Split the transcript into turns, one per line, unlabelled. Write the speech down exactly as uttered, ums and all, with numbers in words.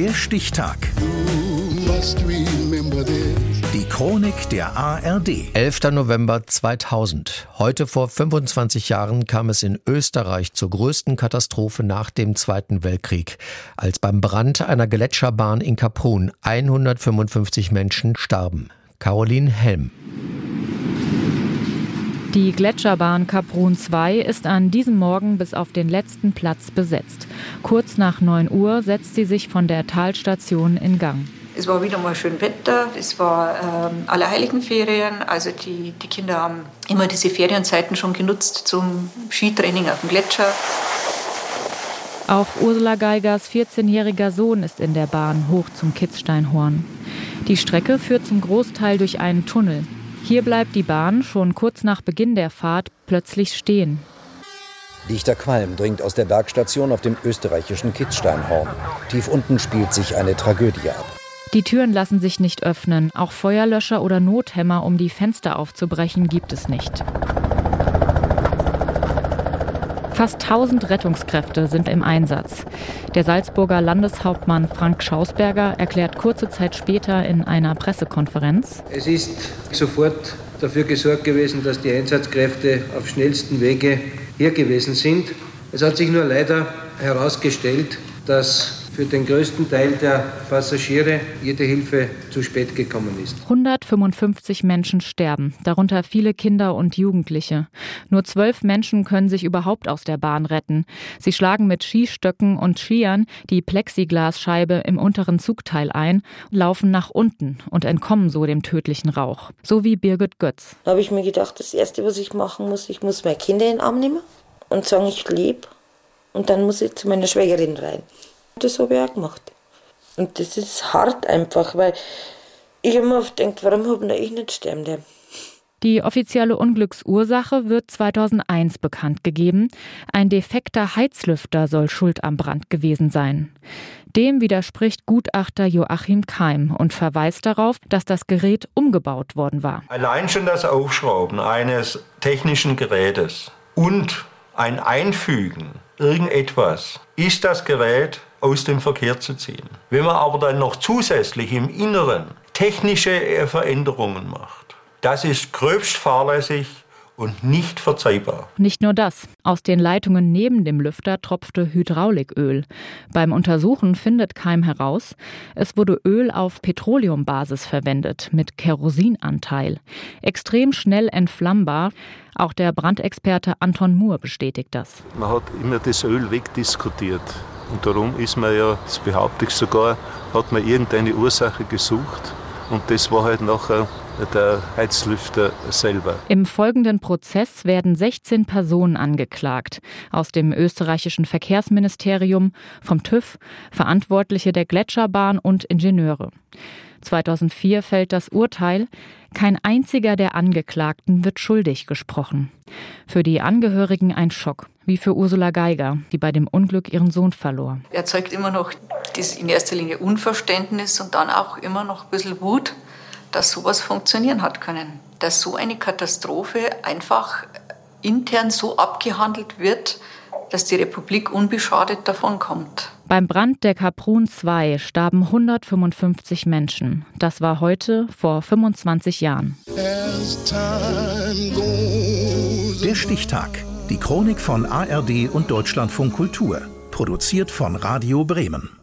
Der Stichtag. Die Chronik der A R D.
elfter November zweitausend. Heute vor fünfundzwanzig Jahren kam es in Österreich zur größten Katastrophe nach dem Zweiten Weltkrieg, als beim Brand einer Gletscherbahn in Kaprun hundertfünfundfünfzig Menschen starben. Caroline Helm.
Die Gletscherbahn Kaprun zwei ist an diesem Morgen bis auf den letzten Platz besetzt. Kurz nach neun Uhr setzt sie sich von der Talstation in Gang.
Es war wieder mal schön Wetter, es war ähm, Allerheiligenferien, also die, die Kinder haben immer diese Ferienzeiten schon genutzt zum Skitraining auf dem Gletscher.
Auch Ursula Geigers vierzehnjähriger Sohn ist in der Bahn hoch zum Kitzsteinhorn. Die Strecke führt zum Großteil durch einen Tunnel. Hier bleibt die Bahn schon kurz nach Beginn der Fahrt plötzlich stehen.
Dichter Qualm dringt aus der Bergstation auf dem österreichischen Kitzsteinhorn. Tief unten spielt sich eine Tragödie ab.
Die Türen lassen sich nicht öffnen. Auch Feuerlöscher oder Nothämmer, um die Fenster aufzubrechen, gibt es nicht. Fast tausend Rettungskräfte sind im Einsatz. Der Salzburger Landeshauptmann Frank Schausberger erklärt kurze Zeit später in einer Pressekonferenz:
Es ist sofort dafür gesorgt gewesen, dass die Einsatzkräfte auf schnellstem Wege hier gewesen sind. Es hat sich nur leider herausgestellt, dass für den größten Teil der Passagiere jede Hilfe zu spät gekommen ist.
hundertfünfundfünfzig Menschen sterben, darunter viele Kinder und Jugendliche. Nur zwölf Menschen können sich überhaupt aus der Bahn retten. Sie schlagen mit Skistöcken und Skiern die Plexiglasscheibe im unteren Zugteil ein, laufen nach unten und entkommen so dem tödlichen Rauch. So wie Birgit Götz.
Da habe ich mir gedacht, das Erste, was ich machen muss, ich muss meine Kinder in den Arm nehmen und sagen, ich lebe. Und dann muss ich zu meiner Schwägerin rein. Das habe ich auch gemacht. Und das ist hart einfach, weil ich immer oft denke, warum habe ich nicht sterben dürfen?
Die offizielle Unglücksursache wird zweitausendeins bekannt gegeben. Ein defekter Heizlüfter soll schuld am Brand gewesen sein. Dem widerspricht Gutachter Joachim Keim und verweist darauf, dass das Gerät umgebaut worden war.
Allein schon das Aufschrauben eines technischen Gerätes und ein Einfügen irgendetwas ist das Gerät aus dem Verkehr zu ziehen. Wenn man aber dann noch zusätzlich im Inneren technische Veränderungen macht, das ist gröbst fahrlässig und nicht verzeihbar.
Nicht nur das. Aus den Leitungen neben dem Lüfter tropfte Hydrauliköl. Beim Untersuchen findet Keim heraus, es wurde Öl auf Petroleumbasis verwendet, mit Kerosinanteil. Extrem schnell entflammbar. Auch der Brandexperte Anton Moore bestätigt das.
Man hat immer das Öl wegdiskutiert. Und darum ist man ja, das behaupte ich sogar, hat man irgendeine Ursache gesucht. Und das war halt nachher der Heizlüfter selber.
Im folgenden Prozess werden sechzehn Personen angeklagt. Aus dem österreichischen Verkehrsministerium, vom TÜV, Verantwortliche der Gletscherbahn und Ingenieure. zweitausendvier fällt das Urteil. Kein einziger der Angeklagten wird schuldig gesprochen. Für die Angehörigen ein Schock, wie für Ursula Geiger, die bei dem Unglück ihren Sohn verlor.
Er zeigt immer noch das in erster Linie Unverständnis und dann auch immer noch ein bisschen Wut, dass sowas funktionieren hat können. Dass so eine Katastrophe einfach intern so abgehandelt wird, dass die Republik unbeschadet davonkommt.
Beim Brand der Kaprun zwei starben hundertfünfundfünfzig Menschen. Das war heute vor fünfundzwanzig Jahren.
Der Stichtag. Die Chronik von A R D und Deutschlandfunk Kultur. Produziert von Radio Bremen.